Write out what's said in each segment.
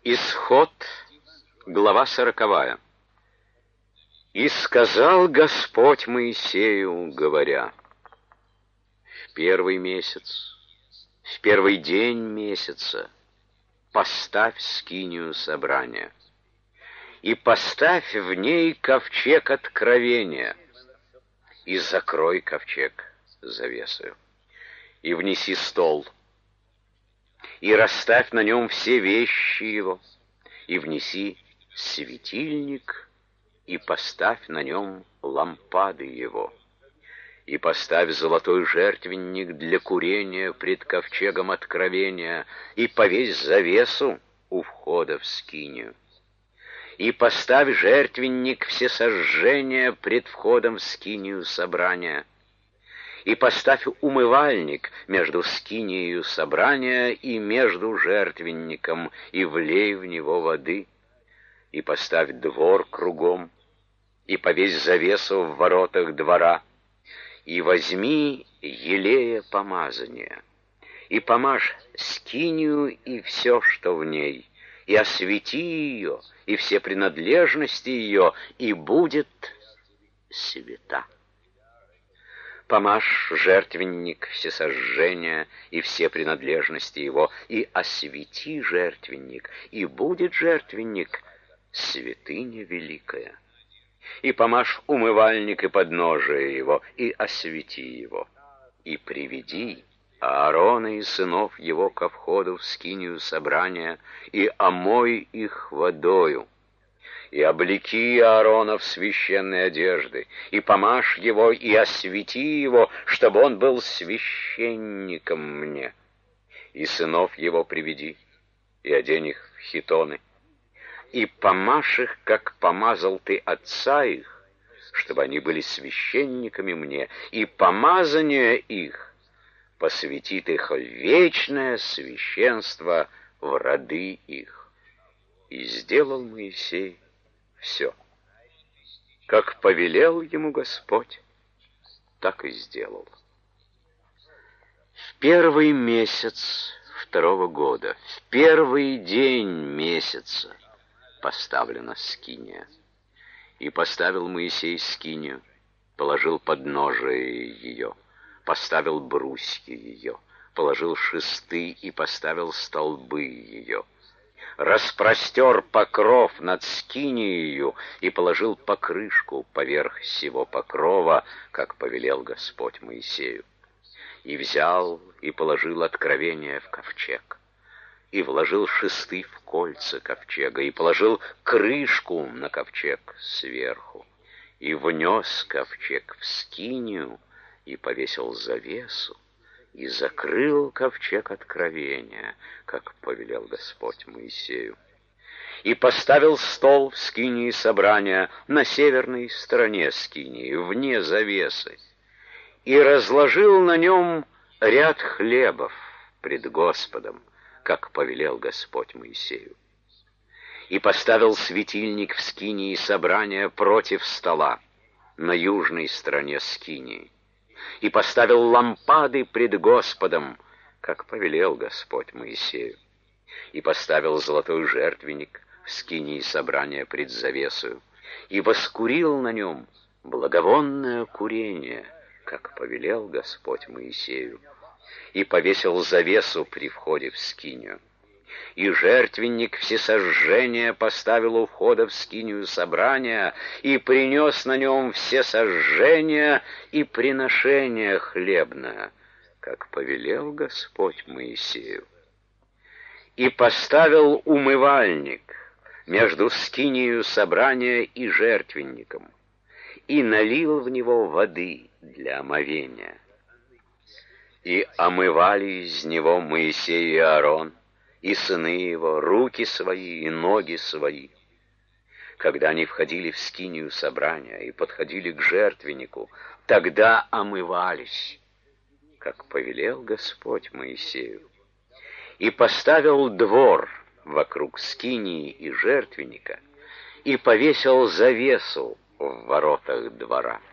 Исход, глава 40. «И сказал Господь Моисею, говоря: в первый месяц, в первый день месяца поставь скинию собрания, и поставь в ней ковчег откровения, и закрой ковчег завесою, и внеси стол, и расставь на нем все вещи его, и внеси светильник, и поставь на нем лампады его, и поставь золотой жертвенник для курения пред ковчегом откровения, и повесь завесу у входа в скинию, и поставь жертвенник всесожжения пред входом в скинию собрания, и поставь умывальник между скинией собрания и между жертвенником, и влей в него воды, и поставь двор кругом, и повесь завесу в воротах двора, и возьми елея помазания, и помажь скинию и все, что в ней, и освети ее, и все принадлежности ее, и будет свята. Помажь жертвенник всесожжения и все принадлежности его, и освети жертвенник, и будет жертвенник святыня великая. И помажь умывальник и подножие его, и освети его, и приведи Аарона и сынов его ко входу в скинию собрания, и омой их водою, и облеки Аарона в священные одежды, и помажь его, и освети его, чтобы он был священником мне. И сынов его приведи, и одень их в хитоны, и помажь их, как помазал ты отца их, чтобы они были священниками мне, и помазание их посвятит их в вечное священство в роды их. И сделал Моисей все, как повелел ему Господь, так и сделал. В первый месяц второго года, в первый день месяца поставлена скиния. И поставил Моисей скинию, положил подножие ее, поставил брусья ее, положил шесты и поставил столбы ее, распростер покров над скинией и положил покрышку поверх всего покрова, как повелел Господь Моисею. И взял и положил откровение в ковчег, и вложил шесты в кольца ковчега, и положил крышку на ковчег сверху, и внес ковчег в скинию, и повесил завесу, и закрыл ковчег откровения, как повелел Господь Моисею. И поставил стол в скинии собрания на северной стороне скинии, вне завесы, и разложил на нем ряд хлебов пред Господом, как повелел Господь Моисею. И поставил светильник в скинии собрания против стола, на южной стороне скинии, и поставил лампады пред Господом, как повелел Господь Моисею, и поставил золотой жертвенник в скинии собрания пред завесою, и воскурил на нем благовонное курение, как повелел Господь Моисею, и повесил завесу при входе в скинию. И жертвенник всесожжения поставил у входа в скинию собрания, и принес на нем все сожжения и приношения хлебное, как повелел Господь Моисею. И поставил умывальник между скинию собрания и жертвенником, и налил в него воды для омовения. И омывали из него Моисей и Аарон, и сыны его, руки свои и ноги свои, когда они входили в скинию собрания и подходили к жертвеннику, тогда омывались, как повелел Господь Моисею. И поставил двор вокруг скинии и жертвенника, и повесил завесу в воротах двора.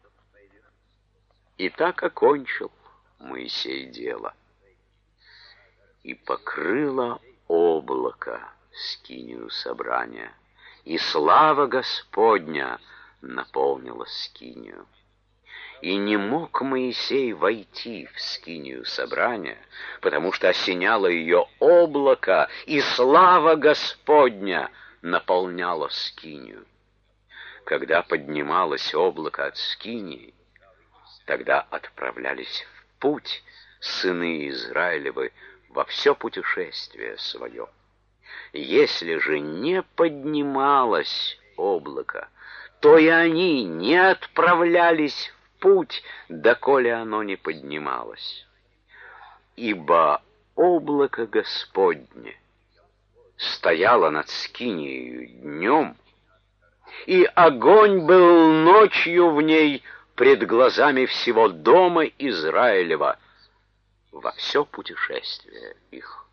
И так окончил Моисей дело. И покрыло облако скинию собрания, и слава Господня наполнила скинию. И не мог Моисей войти в скинию собрания, потому что осеняло ее облако, и слава Господня наполняла скинию. Когда поднималось облако от скинии, тогда отправлялись в путь сыны Израилевы во все путешествие свое. Если же не поднималось облако, то и они не отправлялись в путь, доколе оно не поднималось. Ибо облако Господне стояло над скинией днем, и огонь был ночью в ней пред глазами всего дома Израилева во все путешествие их.